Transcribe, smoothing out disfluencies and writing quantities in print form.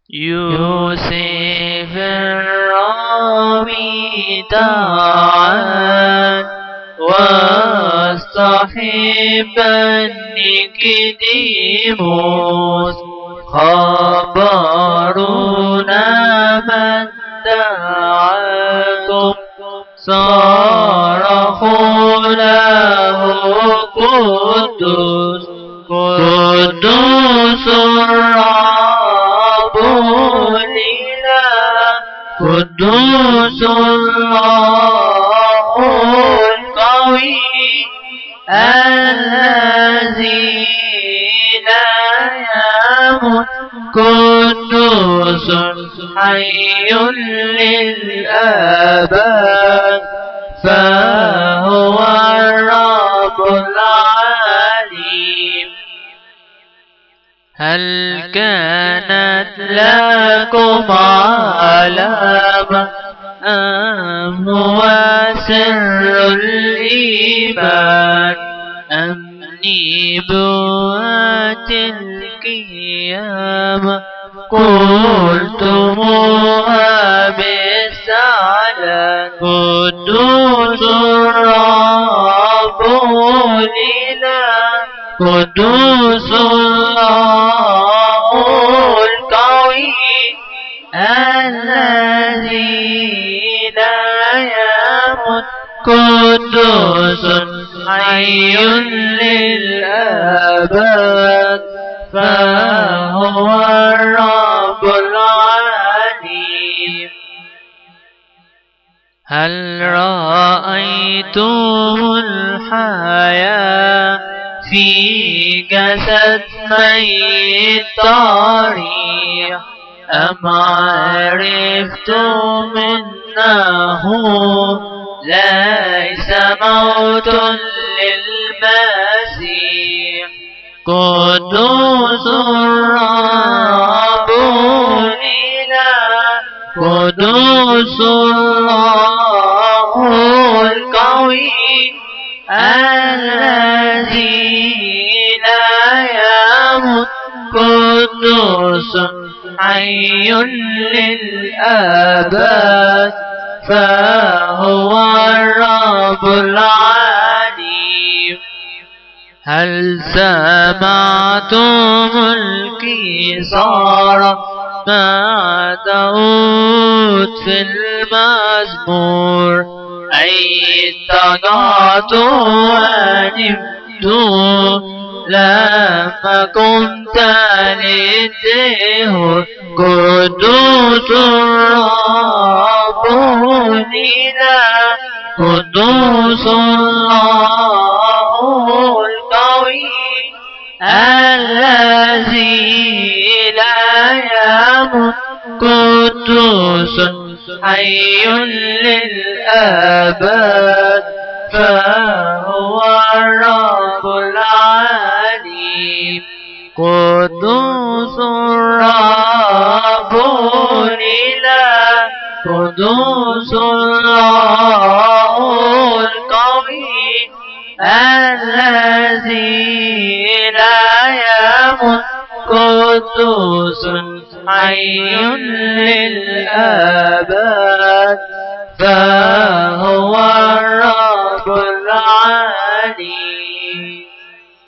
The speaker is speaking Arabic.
يوسف الراوي تعال واصطحبا نيكوديموس خبرنا من دعاكم صرخوا له قدوس قدوس الرب الإله قدوس الله القوي الذي لا يموت قدوس حي للأبد فهو الرب العليم. هل كانت لكم علامة أم هو سر الإيمان أم نبوة القيامة قلتموها بالسعادة قدوس الرب الإله قدوس الله القوي الذي لا يموت قدوس حي للأبد فهو الرب العليم. هل رأيتم الحياة في جسد ميت طريح أم عرفتم إنه ليس موت للمسيح قدوس الرب الإله قدوس الله القوي الذي لا يموت قدوس حي للأبد فهو الرب العليم. هل سمعتم القيصار مع داود في المزمور أي اتضعتم ونمتم لما كنت للدهر قدوس الرب الإله قدوس الله القوي الذي لا يموت قدوس حي للأبد فهو الرب العليم. قدوس الرب الإله قدوس الله القوي الذي لا يموت قدوس حي للأبد فهو الرب